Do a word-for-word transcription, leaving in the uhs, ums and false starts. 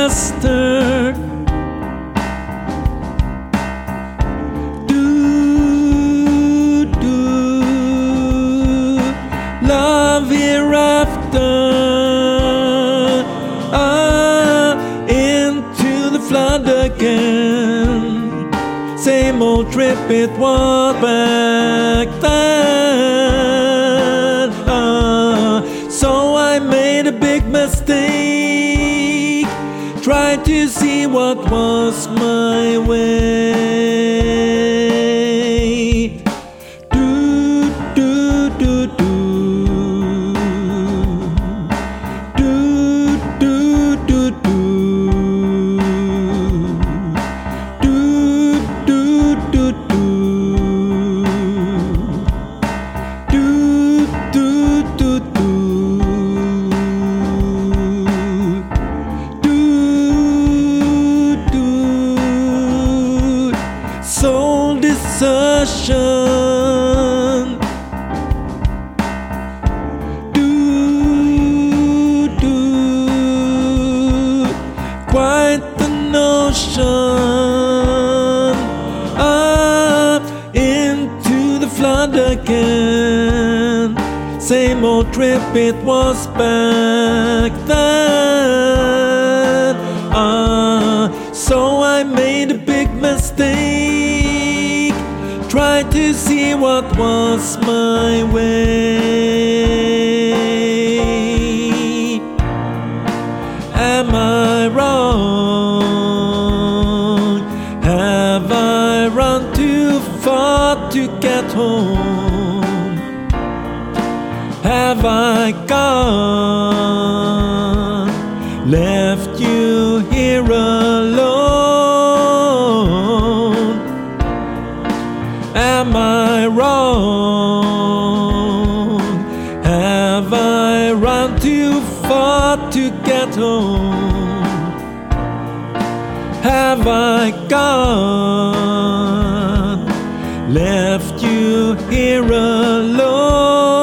disaster. Do, do, love hereafter. Ah, into the flood again. Same old trip it was back then. Ah, so I made a big mistake. Tried to see what was my way. Do, do, do, do. Do, do, do, do. Do, do, do, do. Do, do, do, do. Soul desertion. Do, do, quite the notion. Up into the flood again. Same old trip it was back then. Ah, so I made a big mistake. Tried to see what was my way. Am I wrong? Have I run too far to get home? Have I gone, left you here alone? Am I wrong? Have I run too far to get home? Have I gone, left you here alone?